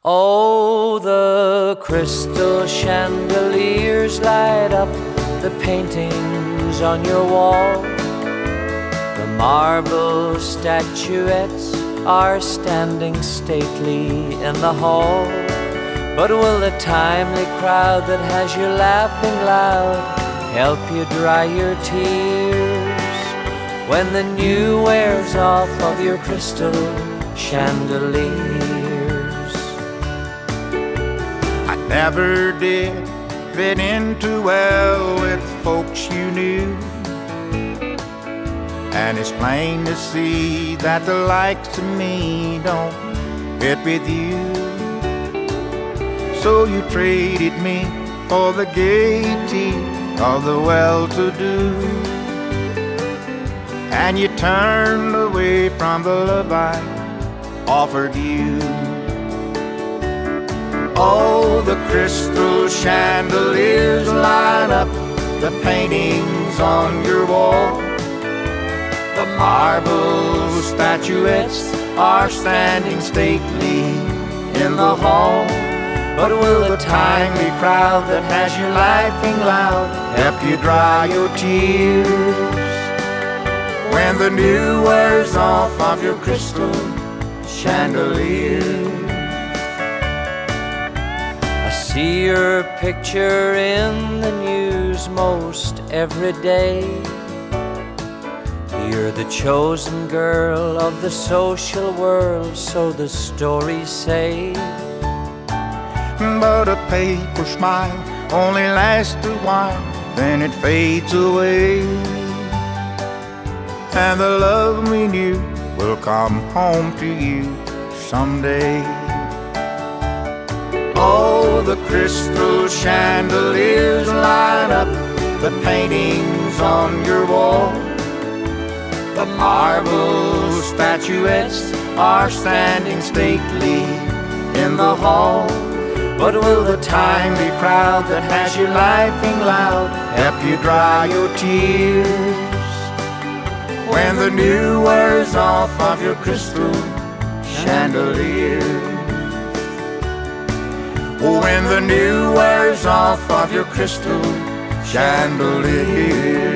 Oh, the crystal chandeliers light up the paintings on your wall. The marble statuettes are standing stately in the hall. But will the timely crowd that has you laughing loud help you dry your tears when the new wears off of your crystal chandeliers? I never did fit in too well with folks you knew, and it's plain to see that the likes of me don't fit with you. So you traded me for the gaiety of the well-to-do, and you turned away from the love I offered you. Oh, the crystal chandeliers light up the paintings on your wall. The marble statuettes are standing stately in the hall. But will the timely crowd that has you laughing loud help you dry your tears when the new wears off of your crystal chandelier? I see your picture in the news most every day. You're the chosen girl of the social world, so the stories say. But a paper smile only lasts a while, then it fades away, and the love we knew will come home to you someday. Oh, the crystal chandeliers light up the paintings on your wall. The marble statuettes are standing stately in the hall. But will the timely crowd that has you laughing loud help you dry your tears when the new wears off of your crystal chandelier? When the new wears off of your crystal chandelier.